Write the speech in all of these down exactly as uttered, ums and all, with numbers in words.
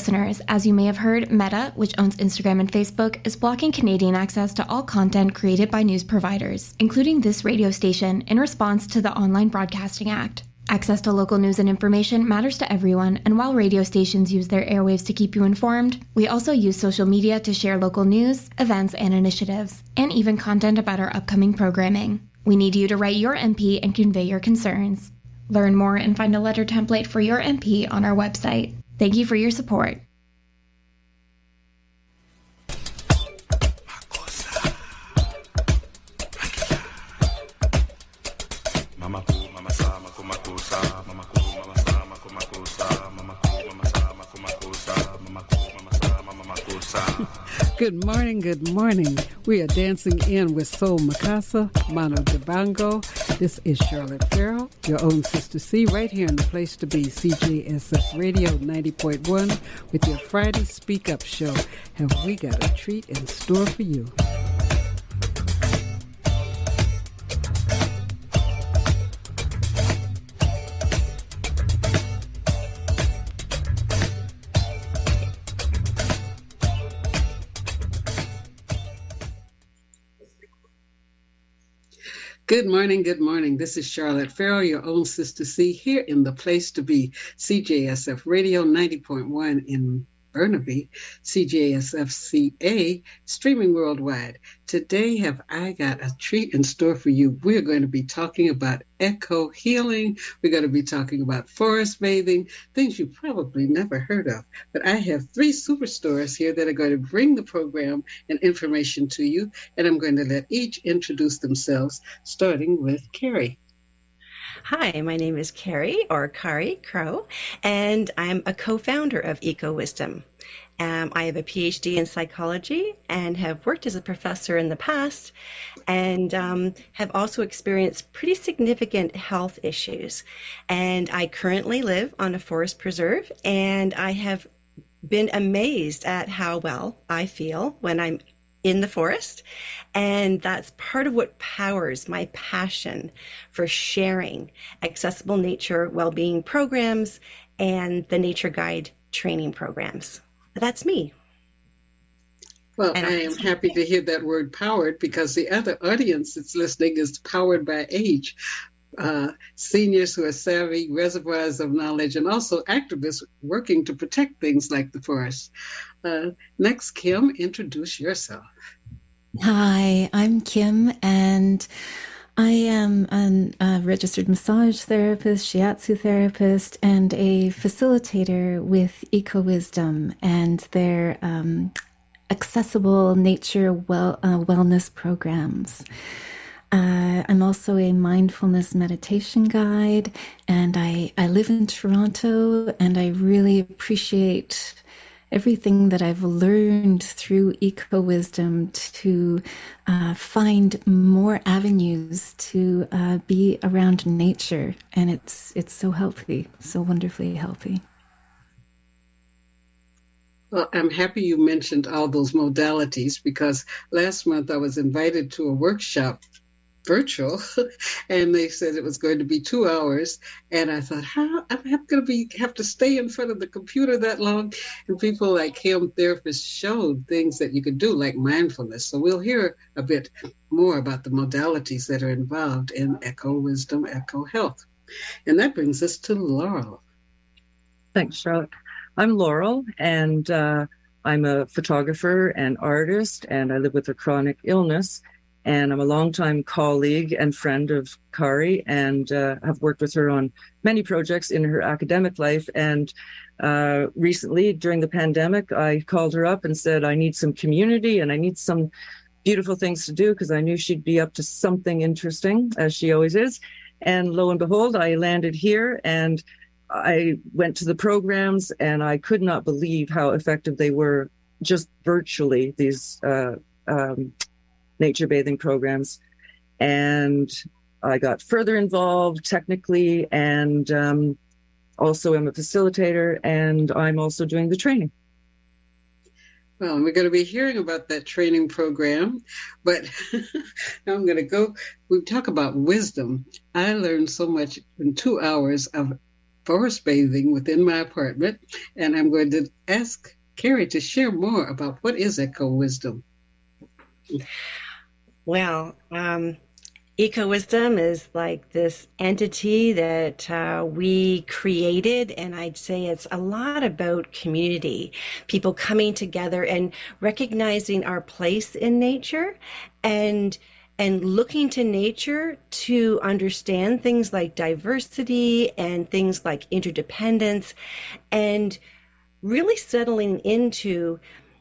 listeners, as you may have heard, Meta, which owns Instagram and Facebook, is blocking Canadian access to all content created by news providers, including this radio station, in response to the Online Broadcasting Act. Access to local news and information matters to everyone, and while radio stations use their airwaves to keep you informed, we also use social media to share local news, events, and initiatives, and even content about our upcoming programming. We need you to write your M P and convey your concerns. Learn more and find a letter template for your M P on our website. Thank you for your support. Good morning, good morning. We are dancing in with Soul Makasa, Mano Dibango. This is Charlotte Farrell, your own Sister C, right here in the place to be, C J S F Radio ninety point one, with your Friday Speak Up show. Have we got a treat in store for you? Good morning, good morning. This is Charlotte Farrell, your own Sister C, here in the place to be, C J S F Radio ninety point one in Burnaby, C J S F C A, streaming worldwide. Today, have I got a treat in store for you. We're going to be talking about eco healing. We're going to be talking about forest bathing, things you probably never heard of. But I have three superstars here that are going to bring the program and information to you, and I'm going to let each introduce themselves, starting with Carrie. Hi, my name is Carrie, or Kari Crow, and I'm a co-founder of Eco Wisdom. Um, I have a P H D in psychology and have worked as a professor in the past, and um, have also experienced pretty significant health issues. And I currently live on a forest preserve, and I have been amazed at how well I feel when I'm in the forest. And that's part of what powers my passion for sharing accessible nature well-being programs and the Nature Guide training programs. That's me. Well, and I am happy to hear that word powered, because the other audience that's listening is powered by age. Uh, seniors who are savvy, reservoirs of knowledge, and also activists working to protect things like the forest. Uh, next, Kim, introduce yourself. Hi, I'm Kim, and I am an, a registered massage therapist, shiatsu therapist, and a facilitator with Eco Wisdom and their um, accessible nature well, uh, wellness programs. Uh, I'm also a mindfulness meditation guide, and I, I live in Toronto, and I really appreciate everything that I've learned through Eco Wisdom to uh, find more avenues to uh, be around nature, and it's it's so healthy, so wonderfully healthy. Well, I'm happy you mentioned all those modalities, because last month I was invited to a workshop, virtual, and they said it was going to be two hours. And I thought, how I'm going to be have to stay in front of the computer that long? And people like him, therapists, showed things that you could do, like mindfulness. So we'll hear a bit more about the modalities that are involved in Eco Wisdom, Eco Health. And that brings us to Laurel. Thanks, Charlotte. I'm Laurel, and uh, I'm a photographer and artist, and I live with a chronic illness. And I'm a longtime colleague and friend of Kari, and uh, have worked with her on many projects in her academic life. And uh, recently, during the pandemic, I called her up and said, I need some community and I need some beautiful things to do, because I knew she'd be up to something interesting, as she always is. And lo and behold, I landed here, and I went to the programs, and I could not believe how effective they were, just virtually, these uh, um nature bathing programs. And I got further involved technically, and um, also am a facilitator, and I'm also doing the training. Well, we're going to be hearing about that training program, but now I'm going to go, we talk about wisdom. I learned so much in two hours of forest bathing within my apartment, and I'm going to ask Carrie to share more about what is eco-wisdom. Well, um, eco-wisdom is like this entity that uh, we created, and I'd say it's a lot about community, people coming together and recognizing our place in nature, and and looking to nature to understand things like diversity and things like interdependence, and really settling into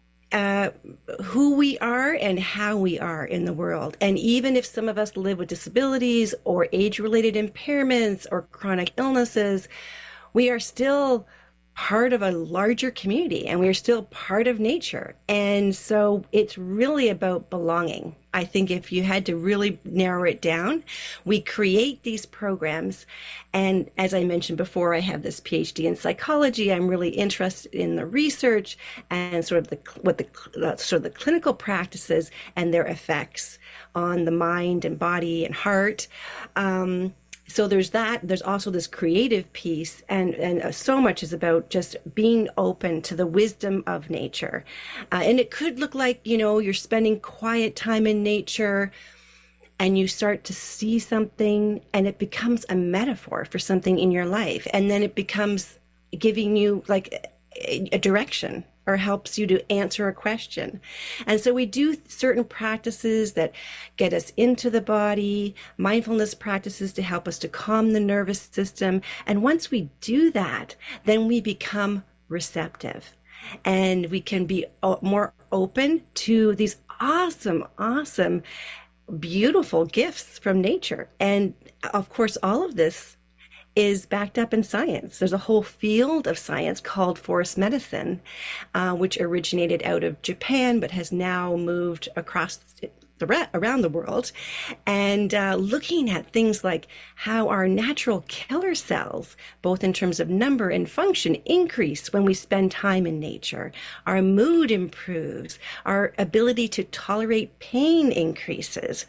uh, who we are and how we are in the world. And even if some of us live with disabilities or age-related impairments or chronic illnesses, we are still part of a larger community, and we're still part of nature. And so it's really about belonging. I think if you had to really narrow it down, we create these programs. And as I mentioned before, I have this PhD in psychology. I'm really interested in the research and sort of the what the uh, sort of the clinical practices and their effects on the mind and body and heart. Um, So there's that. There's also this creative piece, and, and so much is about just being open to the wisdom of nature. Uh, and it could look like, you know, you're spending quiet time in nature and you start to see something and it becomes a metaphor for something in your life. And then it becomes giving you like a, a direction, or helps you to answer a question. And so we do certain practices that get us into the body, mindfulness practices to help us to calm the nervous system. And once we do that, then we become receptive, and we can be more open to these awesome, awesome, beautiful gifts from nature. And of course, all of this is backed up in science. There's a whole field of science called forest medicine, uh, which originated out of Japan, but has now moved across the re- around the world, and uh, looking at things like how our natural killer cells, both in terms of number and function, increase when we spend time in nature. Our mood improves. Our ability to tolerate pain increases.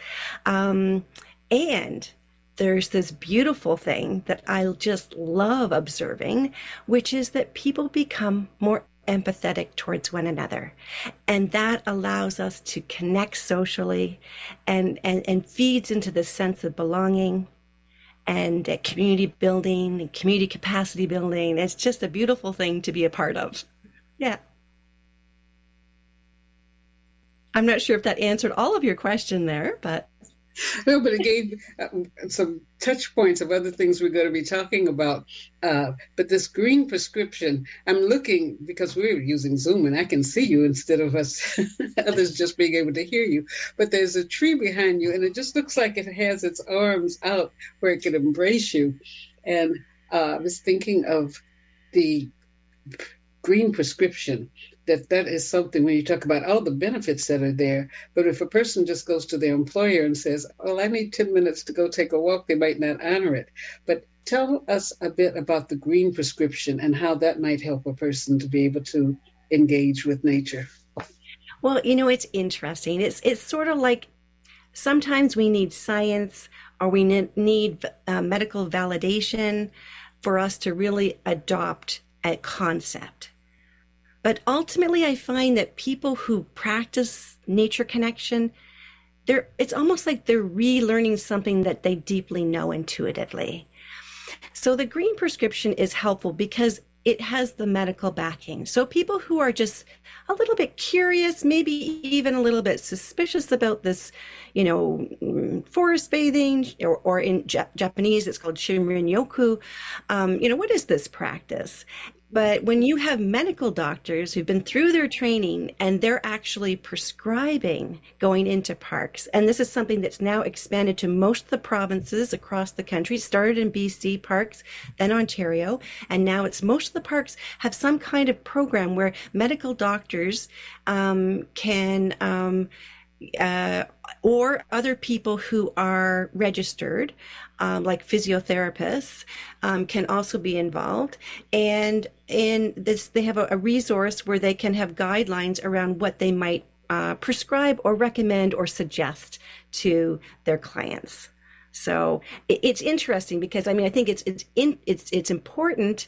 Um, and there's this beautiful thing that I just love observing, which is that people become more empathetic towards one another. And that allows us to connect socially, and, and, and feeds into this sense of belonging and uh, community building and community capacity building. It's just a beautiful thing to be a part of. Yeah. I'm not sure if that answered all of your question there, but No, but it gave uh, some touch points of other things we're going to be talking about. Uh, but this green prescription, I'm looking, because we're using Zoom and I can see you instead of us, others just being able to hear you. But there's a tree behind you, and it just looks like it has its arms out where it can embrace you. And uh, I was thinking of the green prescription. That that is something when you talk about all the benefits that are there. But if a person just goes to their employer and says, well, I need ten minutes to go take a walk, they might not honor it. But tell us a bit about the green prescription and how that might help a person to be able to engage with nature. Well, you know, it's interesting. It's, it's sort of like sometimes we need science, or we need uh, medical validation for us to really adopt a concept. But ultimately, I find that people who practice nature connection, they're, it's almost like they're relearning something that they deeply know intuitively. So the green prescription is helpful because it has the medical backing. So people who are just a little bit curious, maybe even a little bit suspicious about this, you know, forest bathing, or, or in J- Japanese, it's called Shinrin-yoku. Um, you know, what is this practice? But when you have medical doctors who've been through their training and they're actually prescribing going into parks, and this is something that's now expanded to most of the provinces across the country, started in B C parks, then Ontario, and now it's most of the parks have some kind of program where medical doctors um, can um, uh, or other people who are registered, um, like physiotherapists, um, can also be involved. And in this, they have a, a resource where they can have guidelines around what they might uh, prescribe or recommend or suggest to their clients. So it, it's interesting because, I mean, I think it's it's in, it's it's important,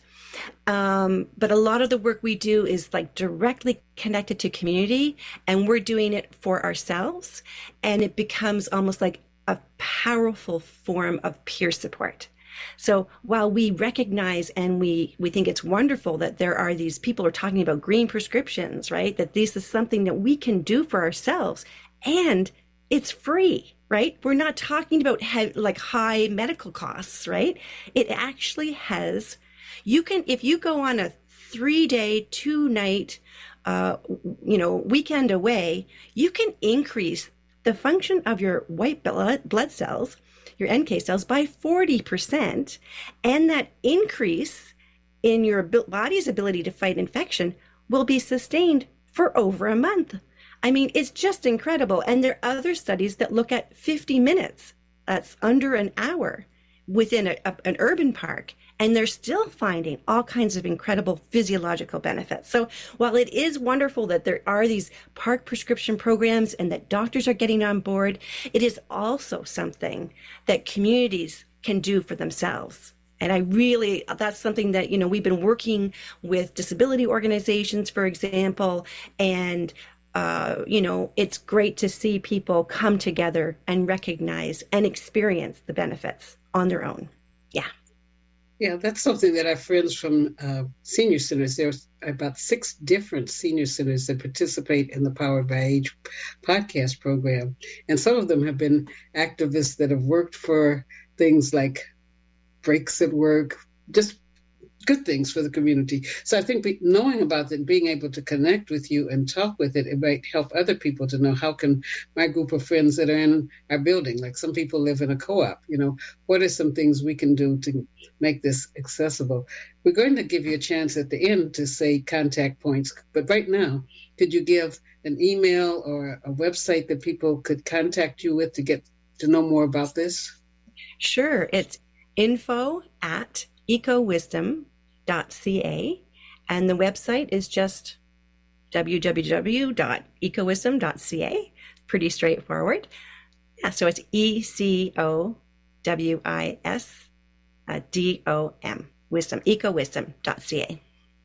um, but a lot of the work we do is like directly connected to community, and we're doing it for ourselves, and it becomes almost like a powerful form of peer support. So while we recognize and we, we think it's wonderful that there are these people who are talking about green prescriptions, right? That this is something that we can do for ourselves, and it's free, right? We're not talking about he- like high medical costs, right? It actually has, you can, if you go on a three day, two night, uh, you know, weekend away, you can increase the function of your white blood, blood cells, your N K cells, by forty percent. And that increase in your body's ability to fight infection will be sustained for over a month. I mean, it's just incredible. And there are other studies that look at fifty minutes. That's under an hour within a, a, an urban park. And they're still finding all kinds of incredible physiological benefits. So while it is wonderful that there are these park prescription programs and that doctors are getting on board, it is also something that communities can do for themselves. And I really, that's something that, you know, we've been working with disability organizations, for example, and Uh, you know, it's great to see people come together and recognize and experience the benefits on their own. Yeah. Yeah, that's something that our friends from uh, senior centers, there's about six different senior centers that participate in the Powered by Age podcast program. And some of them have been activists that have worked for things like breaks at work, just good things for the community. So I think be, knowing about it and being able to connect with you and talk with it, it might help other people to know, how can my group of friends that are in our building, like some people live in a co-op, you know, what are some things we can do to make this accessible? We're going to give you a chance at the end to say contact points, but right now, could you give an email or a website that people could contact you with to get to know more about this? Sure. It's info at ecowisdom dot c a, and the website is just w w w dot ecowisdom dot c a. Pretty straightforward. Yeah, so it's E C O W I S D O M, wisdom, ecowisdom dot c a.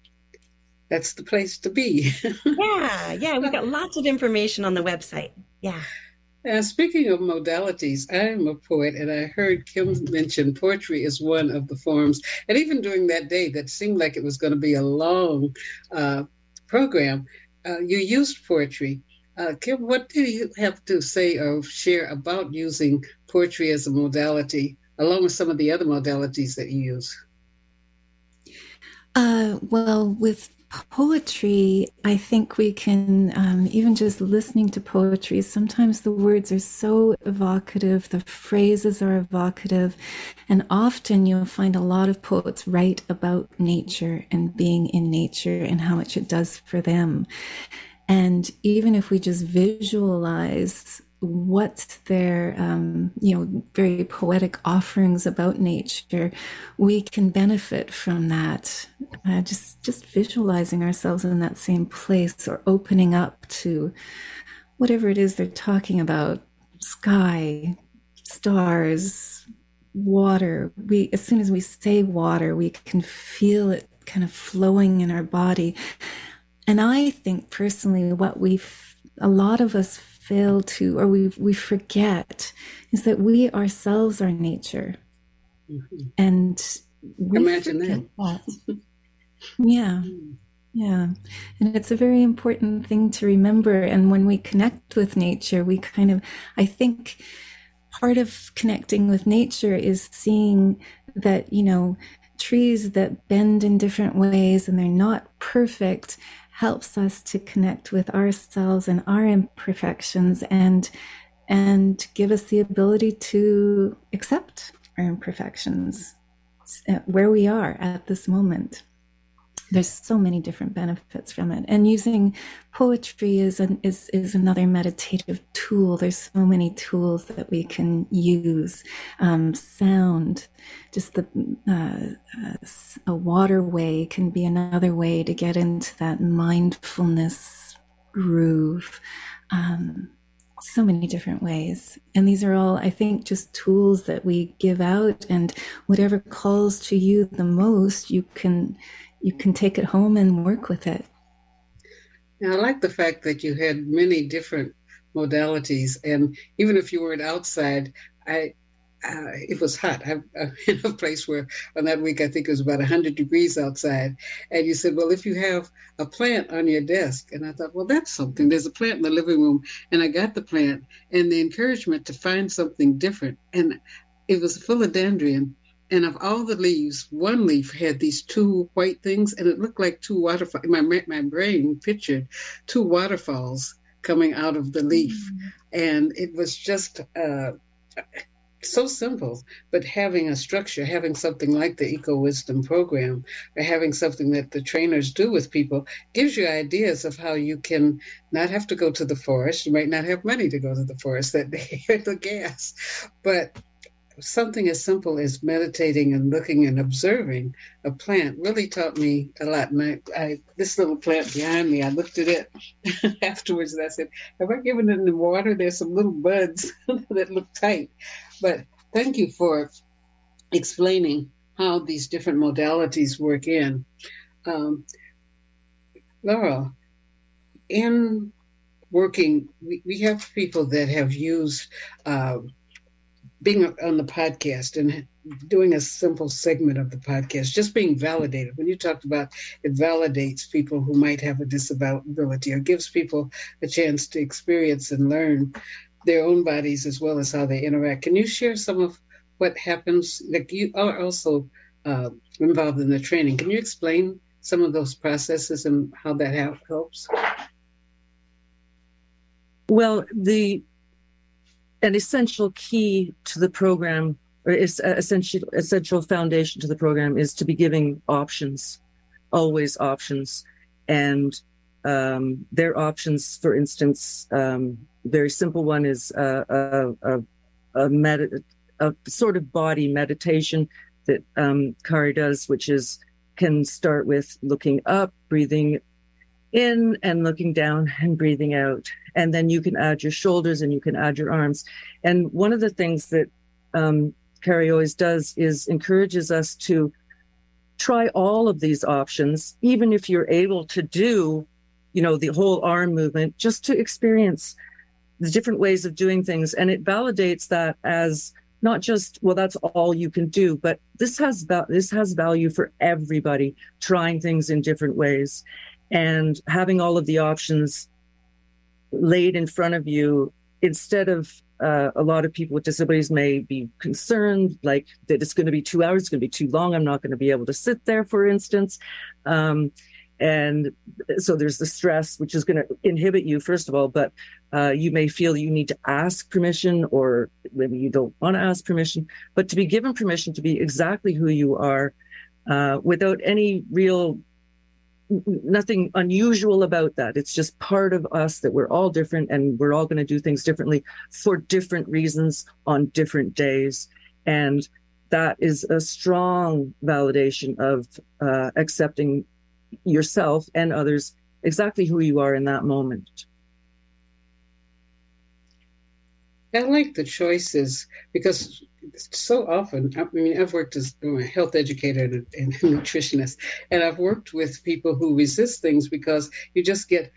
That's the place to be. yeah, yeah, we've got lots of information on the website. Yeah. Uh, speaking of modalities, I am a poet, and I heard Kim mention poetry is one of the forms. And even during that day, that seemed like it was going to be a long uh, program, uh, you used poetry. Uh, Kim, what do you have to say or share about using poetry as a modality, along with some of the other modalities that you use? Uh, well, with poetry, I think we can, um, even just listening to poetry, sometimes the words are so evocative, the phrases are evocative, and often you'll find a lot of poets write about nature and being in nature and how much it does for them. And even if we just visualize what their, um, you know, very poetic offerings about nature, we can benefit from that. Uh, just, just visualizing ourselves in that same place, or opening up to whatever it is they're talking about: sky, stars, water. We, as soon as we say water, we can feel it kind of flowing in our body. And I think personally, what we've, a lot of us fail to, or we we forget, is that we ourselves are nature. Mm-hmm. And we imagine that. that. Yeah. Yeah. And it's a very important thing to remember. And when we connect with nature, we kind of, I think part of connecting with nature is seeing that, you know, trees that bend in different ways and they're not perfect helps us to connect with ourselves and our imperfections, and and give us the ability to accept our imperfections where we are at this moment. There's so many different benefits from it. And using poetry is an, is is another meditative tool. There's so many tools that we can use. Um, sound, just the uh, uh, a waterway can be another way to get into that mindfulness groove. Um, so many different ways. And these are all, I think, just tools that we give out, and whatever calls to you the most, you can you can take it home and work with it. Now, I like the fact that you had many different modalities, and even if you weren't outside, I uh, it was hot. I'm, I'm in a place where on that week I think it was about one hundred degrees outside, and you said, well, if you have a plant on your desk, and I thought, well, that's something. There's a plant in the living room, and I got the plant, and the encouragement to find something different, and it was a philodendron. And of all the leaves, one leaf had these two white things, and it looked like two waterfalls. My, my brain pictured two waterfalls coming out of the leaf. Mm-hmm. And it was just uh, so simple, but having a structure, having something like the Eco Wisdom program, or having something that the trainers do with people, gives you ideas of how you can not have to go to the forest. You might not have money to go to the forest that day, or the gas, but something as simple as meditating and looking and observing a plant really taught me a lot. And I, I this little plant behind me, I looked at it afterwards and I said, have I given it any water? There's some little buds that look tight. But thank you for explaining how these different modalities work in. Um, Laura, in working, we, we have people that have used uh, being on the podcast and doing a simple segment of the podcast, just being validated. When you talked about it validates people who might have a disability, or gives people a chance to experience and learn their own bodies as well as how they interact. Can you share some of what happens? Like, you are also uh, involved in the training. Can you explain some of those processes and how that helps? Well, the an essential key to the program, or is essential essential foundation to the program, is to be giving options, always options, and um, their options. For instance, um, very simple one is uh, a a, a, med- a sort of body meditation that um, Kari does, which is can start with looking up, breathing in and looking down and breathing out. And then you can add your shoulders and you can add your arms. And one of the things that um, Kari always does is encourages us to try all of these options, even if you're able to do, you know, the whole arm movement, just to experience the different ways of doing things. And it validates that as not just, well, that's all you can do, but this has va- this has value for everybody, trying things in different ways. And having all of the options laid in front of you, instead of uh, a lot of people with disabilities may be concerned, like that it's going to be two hours, it's going to be too long, I'm not going to be able to sit there, for instance. Um, and so there's the stress, which is going to inhibit you, first of all, but uh, you may feel you need to ask permission, or maybe you don't want to ask permission, but to be given permission to be exactly who you are uh, without any real nothing unusual about that. It's just part of us that we're all different, and we're all going to do things differently for different reasons on different days. And that is a strong validation of uh, accepting yourself and others exactly who you are in that moment. I like the choices, because so often, I mean, I've worked as a health educator and a nutritionist, and I've worked with people who resist things because you just get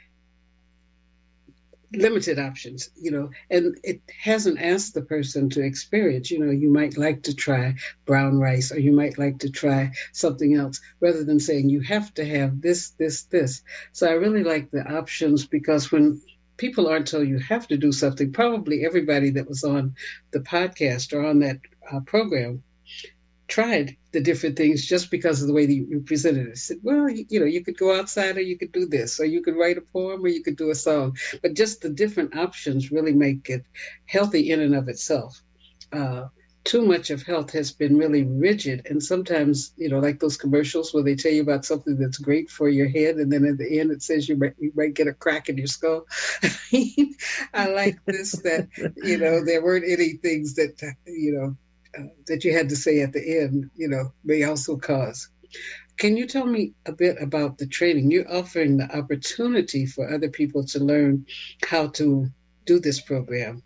limited options, you know, and it hasn't asked the person to experience, you know, you might like to try brown rice, or you might like to try something else, rather than saying you have to have this, this, this. So I really like the options, because when people aren't told you have to do something, probably everybody that was on the podcast or on that uh, program tried the different things just because of the way that you presented it. Said, well, you, you know, you could go outside, or you could do this, or you could write a poem, or you could do a song. But just the different options really make it healthy in and of itself. Uh, too much of health has been really rigid. And sometimes, you know, like those commercials where they tell you about something that's great for your head, and then at the end it says you might, you might get a crack in your skull. I like this, that, you know, there weren't any things that, you know, uh, that you had to say at the end, you know, may also cause. Can you tell me a bit about the training? You're offering the opportunity for other people to learn how to do this program?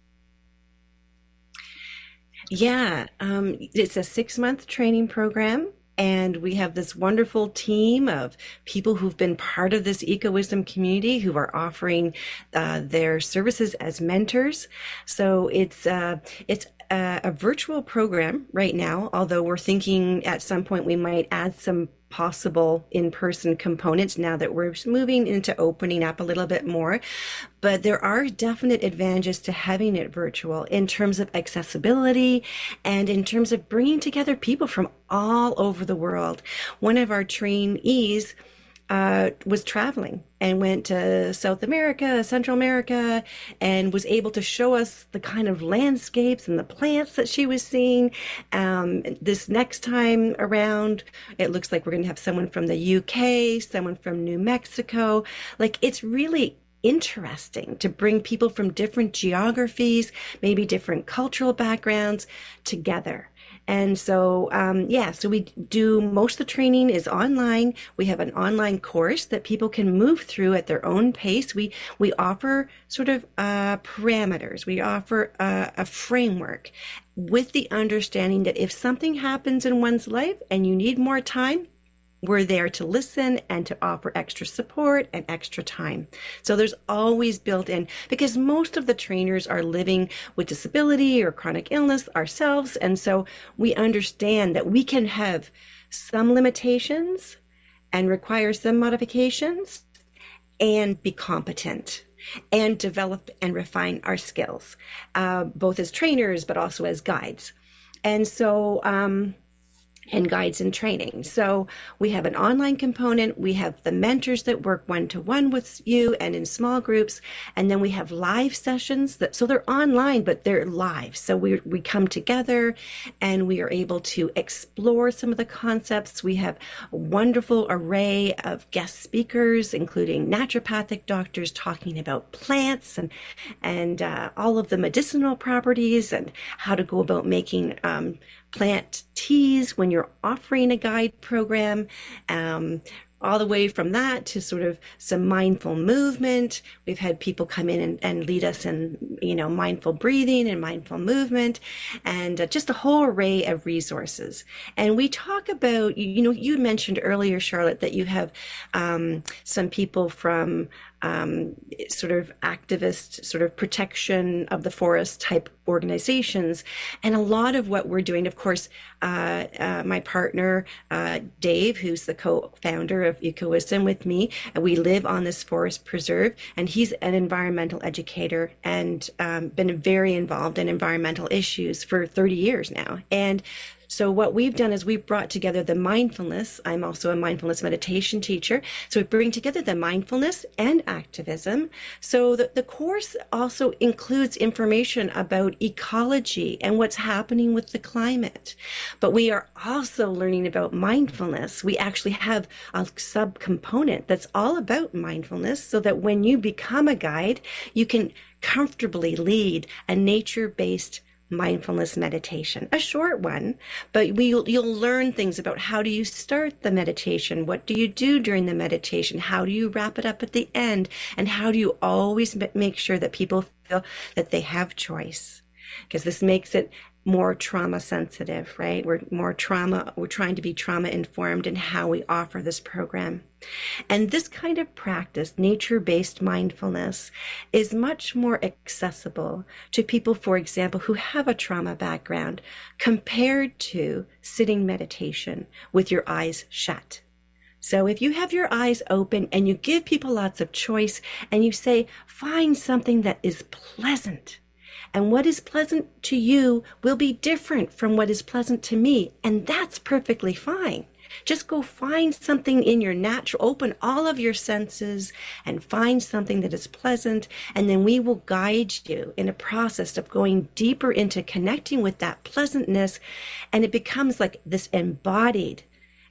Yeah, um, it's a six-month training program. And we have this wonderful team of people who've been part of this EcoWisdom community who are offering uh, their services as mentors. So it's uh, it's a, a virtual program right now, although we're thinking at some point we might add some possible in-person components now that we're moving into opening up a little bit more. But there are definite advantages to having it virtual in terms of accessibility and in terms of bringing together people from all over the world. One of our trainees uh, was traveling and went to South America, Central America, and was able to show us the kind of landscapes and the plants that she was seeing. Um, this next time around, it looks like we're going to have someone from the U K, someone from New Mexico. Like, it's really interesting to bring people from different geographies, maybe different cultural backgrounds together. And so, um, yeah, so we do, most of the training is online. We have an online course that people can move through at their own pace. We, we offer sort of, uh, parameters. We offer a, a framework with the understanding that if something happens in one's life and you need more time, we're there to listen and to offer extra support and extra time. So there's always built in, because most of the trainers are living with disability or chronic illness ourselves. And so we understand that we can have some limitations and require some modifications and be competent and develop and refine our skills, uh, both as trainers, but also as guides. And so, um, and guides in training. So we have an online component. We have the mentors that work one-to-one with you and in small groups. And then we have live sessions that, so they're online, but they're live. So we, we come together and we are able to explore some of the concepts. We have a wonderful array of guest speakers, including naturopathic doctors talking about plants and, and uh, all of the medicinal properties and how to go about making um, plant teas when you're offering a guide program, um, all the way from that to sort of some mindful movement. We've had people come in and, and lead us in, you know, mindful breathing and mindful movement, and uh, just a whole array of resources. And we talk about, you, you know, you mentioned earlier, Charlotte, that you have um, some people from Um, sort of activist, sort of protection of the forest type organizations. And a lot of what we're doing, of course, uh, uh, my partner, uh, Dave, who's the co-founder of EcoWisdom with me, and we live on this forest preserve, and he's an environmental educator and um, been very involved in environmental issues for thirty years now. And so what we've done is we've brought together the mindfulness. I'm also a mindfulness meditation teacher. So we bring together the mindfulness and activism. So the, the course also includes information about ecology and what's happening with the climate. But we are also learning about mindfulness. We actually have a subcomponent that's all about mindfulness, so that when you become a guide, you can comfortably lead a nature-based mindfulness meditation, a short one, but we, you'll learn things about how do you start the meditation, what do you do during the meditation, how do you wrap it up at the end, and how do you always make sure that people feel that they have choice, because this makes it more trauma sensitive, right? We're more trauma, we're trying to be trauma informed in how we offer this program. And this kind of practice, nature-based mindfulness, is much more accessible to people, for example, who have a trauma background, compared to sitting meditation with your eyes shut. So if you have your eyes open and you give people lots of choice and you say, find something that is pleasant, and what is pleasant to you will be different from what is pleasant to me. And that's perfectly fine. Just go find something in your natural, open all of your senses and find something that is pleasant. And then we will guide you in a process of going deeper into connecting with that pleasantness. And it becomes like this embodied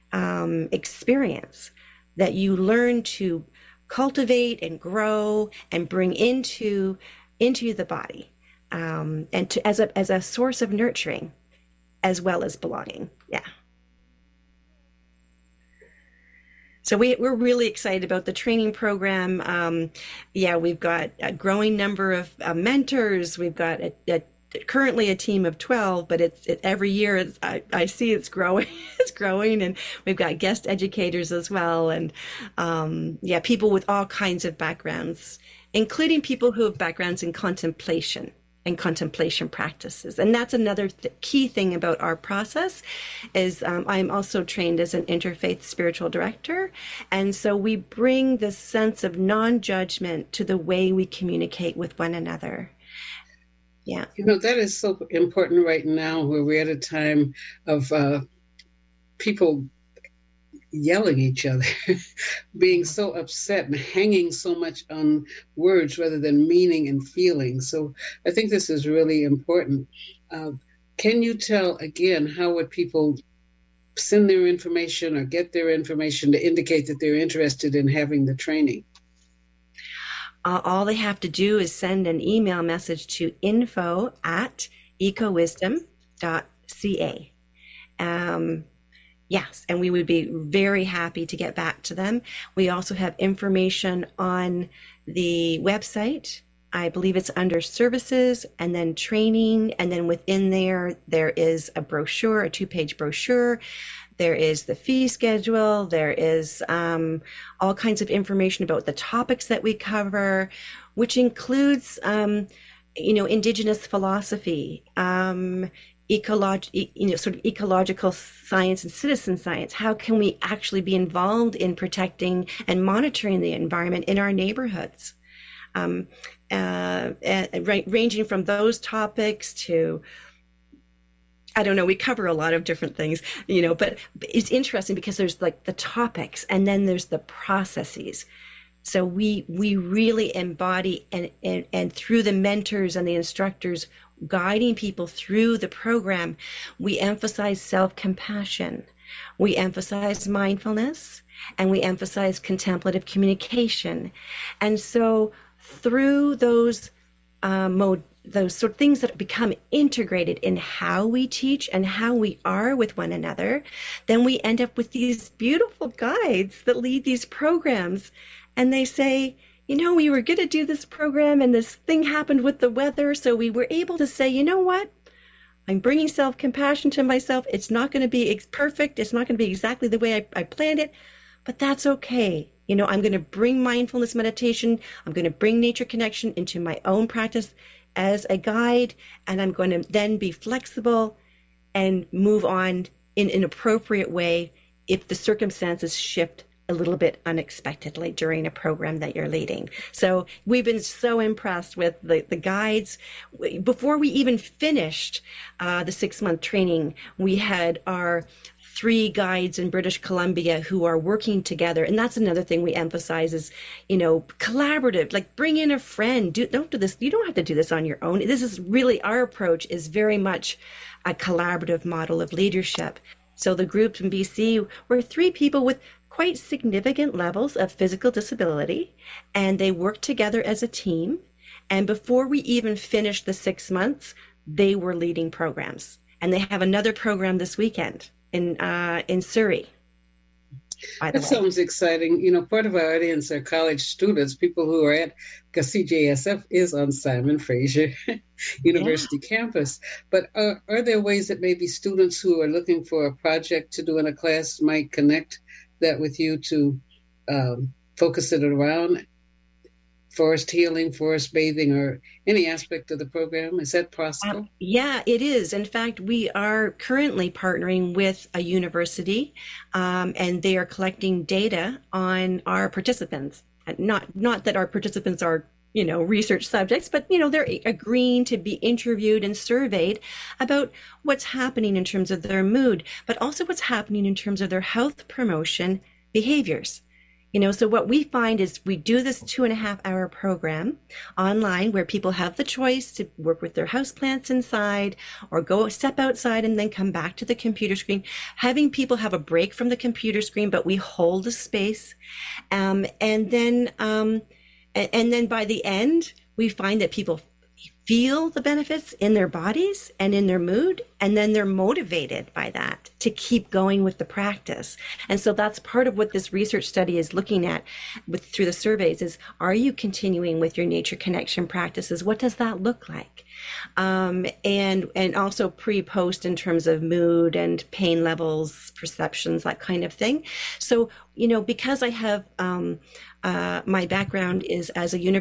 um, experience that you learn to cultivate and grow and bring into, into the body. Um, and to, as a as a source of nurturing, as well as belonging. Yeah. So we, we're really excited about the training program. Um, yeah, we've got a growing number of uh, mentors. We've got a, a, currently a team of twelve, but it's it, every year it's, I, I see it's growing. It's growing, and we've got guest educators as well, and um, yeah, people with all kinds of backgrounds, including people who have backgrounds in contemplation and contemplation practices. And that's another th- key thing about our process is um, I'm also trained as an interfaith spiritual director. And so we bring this sense of non-judgment to the way we communicate with one another. Yeah. You know, that is so important right now, where we're at a time of uh, people yelling at each other, being so upset and hanging so much on words rather than meaning and feeling. So I think this is really important. Uh, can you tell again, how would people send their information or get their information to indicate that they're interested in having the training? Uh, all they have to do is send an email message to info at ecowisdom dot c a. Um, Yes, and we would be very happy to get back to them. We also have information on the website. I believe it's under services and then training. And then within there, there is a brochure, a two-page brochure. There is the fee schedule. There is um, all kinds of information about the topics that we cover, which includes, um, you know, Indigenous philosophy, um, Ecolog- you know, sort of ecological science and citizen science. How can we actually be involved in protecting and monitoring the environment in our neighborhoods? Um, uh, and, right, ranging from those topics to, I don't know, we cover a lot of different things, you know, but it's interesting because there's like the topics and then there's the processes. So we we really embody and, and, and through the mentors and the instructors guiding people through the program, we emphasize self-compassion, we emphasize mindfulness, and we emphasize contemplative communication. And so through those uh, mode, those sort of things that become integrated in how we teach and how we are with one another, then we end up with these beautiful guides that lead these programs. And they say, you know, we were going to do this program and this thing happened with the weather. So we were able to say, you know what? I'm bringing self-compassion to myself. It's not going to be perfect. It's not going to be exactly the way I, I planned it, but that's okay. You know, I'm going to bring mindfulness meditation. I'm going to bring nature connection into my own practice as a guide. And I'm going to then be flexible and move on in an appropriate way if the circumstances shift a little bit unexpectedly during a program that you're leading. So we've been so impressed with the, the guides. Before we even finished uh, the six-month training, we had our three guides in British Columbia who are working together. And that's another thing we emphasize is, you know, collaborative, like bring in a friend. Do, don't do this. You don't have to do this on your own. This is really, our approach is very much a collaborative model of leadership. So the group in B C were three people with quite significant levels of physical disability, and they worked together as a team. And before we even finished the six months, they were leading programs. And they have another program this weekend in uh, in Surrey. That sounds exciting. You know, part of our audience are college students, people who are at, because C J S F is on Simon Fraser University yeah. campus. But are, are there ways that maybe students who are looking for a project to do in a class might connect that with you to um, focus it around forest healing, forest bathing, or any aspect of the program? Is that possible? Um, yeah, it is. In fact, we are currently partnering with a university, um, and they are collecting data on our participants. Not not that our participants are, you know, research subjects, but, you know, they're agreeing to be interviewed and surveyed about what's happening in terms of their mood, but also what's happening in terms of their health promotion behaviors. You know, so what we find is we do this two and a half hour program online where people have the choice to work with their houseplants inside or go step outside and then come back to the computer screen, having people have a break from the computer screen, but we hold a space. Um, and then, um, and, and then by the end, we find that people feel the benefits in their bodies and in their mood, and then they're motivated by that to keep going with the practice. And so that's part of what this research study is looking at with through the surveys is, are you continuing with your nature connection practices? What does that look like? Um, and and also pre-post in terms of mood and pain levels, perceptions, that kind of thing. So, you know, because I have um, uh, my background is as a university